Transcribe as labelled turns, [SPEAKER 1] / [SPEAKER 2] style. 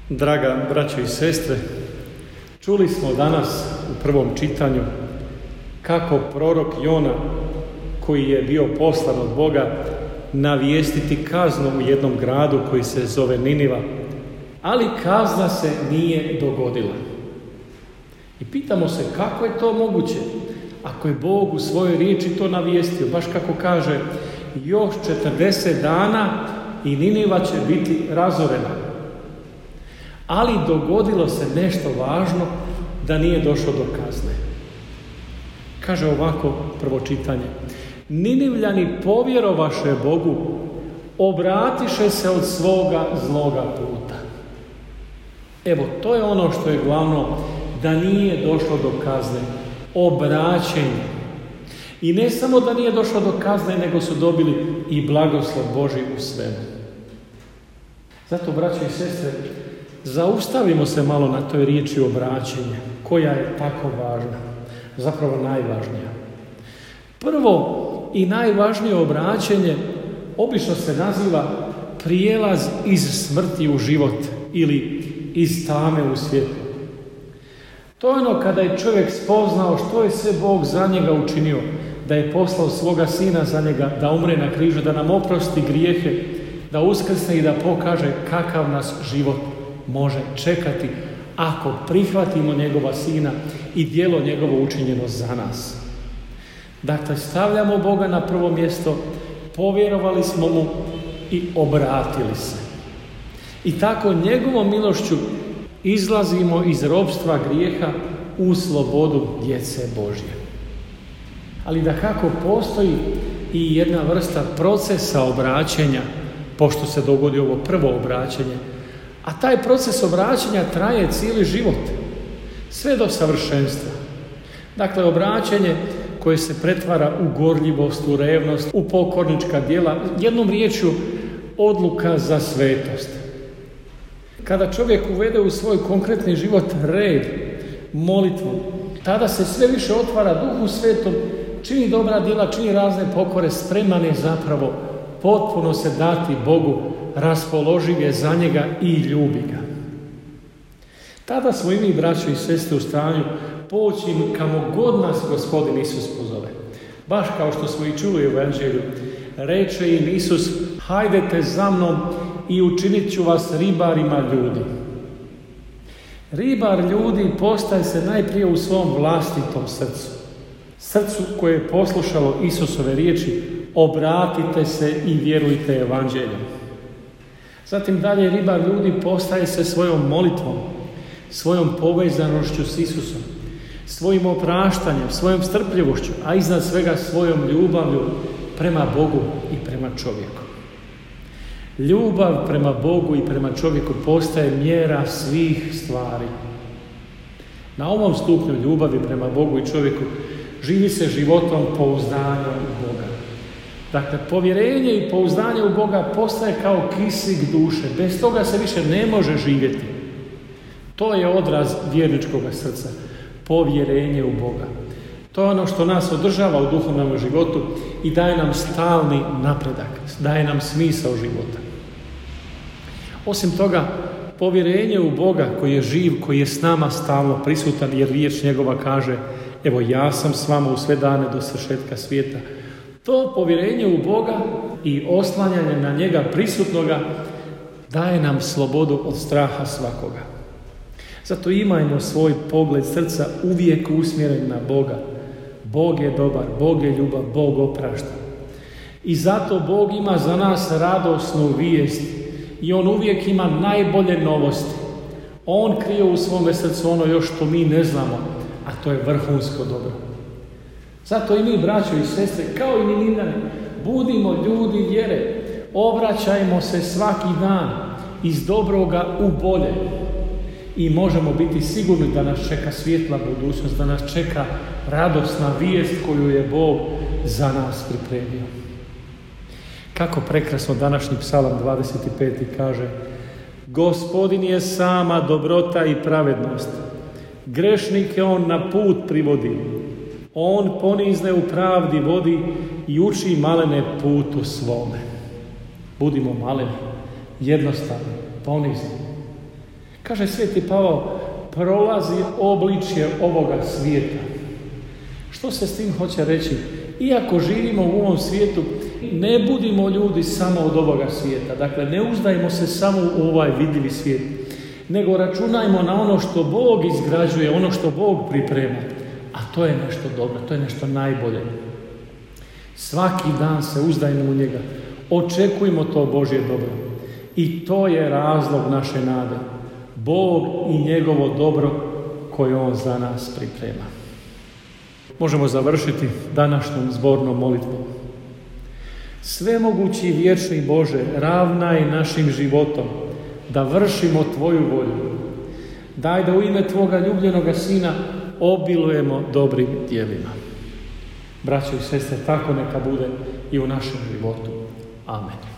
[SPEAKER 1] Draga braćo i sestre, čuli smo danas u prvom čitanju kako prorok Jona, koji je bio poslan od Boga navijestiti kaznu u jednom gradu koji se zove Niniva, ali kazna se nije dogodila. I pitamo se kako je to moguće, ako je Bog u svojoj riječi to navijestio, baš kako kaže, još 40 dana i Niniva će biti razorena. Ali dogodilo se nešto važno da nije došlo do kazne. Kaže ovako prvo čitanje. Ninivljani povjerovaše Bogu, obratiše se od svoga zloga puta. Evo, to je ono što je glavno, da nije došlo do kazne. Obraćenje. I ne samo da nije došlo do kazne, nego su dobili i blagoslov Božji u svemu. Zato, braćo i sestre, zaustavimo se malo na toj riječi obraćenje, koja je tako važna, zapravo najvažnija. Prvo i najvažnije obraćenje obično se naziva prijelaz iz smrti u život ili iz tame u svjetlo. To je ono kada je čovjek spoznao što je sve Bog za njega učinio, da je poslao svoga sina za njega, da umre na križu, da nam oprosti grijehe, da uskrsne i da pokaže kakav nas život može čekati ako prihvatimo njegova sina i djelo njegovo učinjeno za nas. Dakle, stavljamo Boga na prvo mjesto, povjerovali smo mu i obratili se. I tako njegovom milošću izlazimo iz ropstva grijeha u slobodu djece Božje. Ali da kako postoji i jedna vrsta procesa obraćenja, pošto se dogodi ovo prvo obraćenje, a taj proces obraćanja traje cijeli život, sve do savršenstva. Dakle, obraćanje koje se pretvara u gorljivost, u revnost, u pokornička djela, jednom riječju odluka za svetost. Kada čovjek uvede u svoj konkretni život red, molitvu, tada se sve više otvara Duhu Svetom, čini dobra djela, čini razne pokore, spreman je zapravo potpuno se dati Bogu, raspoloživ je za njega i ljubi ga. Tada smo i mi, braćo i sestre, u stanju poći kamo god nas Gospodin Isus pozove. Baš kao što smo i čuli u Evanđelju, reče im Isus, hajdete za mnom i učinit ću vas ribarima ljudi. Ribar ljudi postaje se najprije u svom vlastitom srcu. Srcu koje je poslušalo Isusove riječi, obratite se i vjerujte Evanđelju. Zatim dalje ribar ljudi postaje se svojom molitvom, svojom povezanošću s Isusom, svojim opraštanjem, svojom strpljivošću, a iznad svega svojom ljubavlju prema Bogu i prema čovjeku. Ljubav prema Bogu i prema čovjeku postaje mjera svih stvari. Na ovom stupnju ljubavi prema Bogu i čovjeku živi se životom pouzdanja u Boga. Dakle, povjerenje i pouzdanje u Boga postaje kao kisik duše. Bez toga se više ne može živjeti. To je odraz vjerničkog srca. Povjerenje u Boga. To je ono što nas održava u duhovnom životu i daje nam stalni napredak. Daje nam smisao života. Osim toga, povjerenje u Boga koji je živ, koji je s nama stalno prisutan, jer riječ njegova kaže, evo ja sam s vama u sve dane do svršetka svijeta. To povjerenje u Boga i oslanjanje na njega prisutnoga daje nam slobodu od straha svakoga. Zato imajmo svoj pogled srca uvijek usmjeren na Boga. Bog je dobar, Bog je ljubav, Bog oprašta. I zato Bog ima za nas radosnu vijest i On uvijek ima najbolje novosti. On krije u svome srcu ono još što mi ne znamo, a to je vrhunsko dobro. Zato i mi, braćo i sestre, kao i Ninivljani, budimo ljudi vjere, obraćajmo se svaki dan iz dobroga u bolje i možemo biti sigurni da nas čeka svjetla budućnost, da nas čeka radosna vijest koju je Bog za nas pripremio. Kako prekrasno današnji psalam 25. kaže, Gospodin je sama dobrota i pravednost, grešnike On na put privodi. On ponizne u pravdi vodi i uči malene putu svome. Budimo maleni, jednostavni, ponizni. Kaže Sveti Pavao, prolazi obličje ovoga svijeta. Što se s tim hoće reći? Iako živimo u ovom svijetu, ne budimo ljudi samo od ovoga svijeta. Dakle, ne uzdajmo se samo u ovaj vidljivi svijet, nego računajmo na ono što Bog izgrađuje, ono što Bog priprema. A to je nešto dobro, to je nešto najbolje. Svaki dan se uzdajmo u njega. Očekujmo to Božje dobro. I to je razlog naše nade. Bog i njegovo dobro koje On za nas priprema. Možemo završiti današnjom zbornom molitvom. Svemogući vječni Bože, ravnaj našim životom da vršimo Tvoju volju. Daj da u ime Tvoga ljubljenoga Sina obilujemo dobrim djelima. Braćo i sestre, tako neka bude i u našem životu. Amen.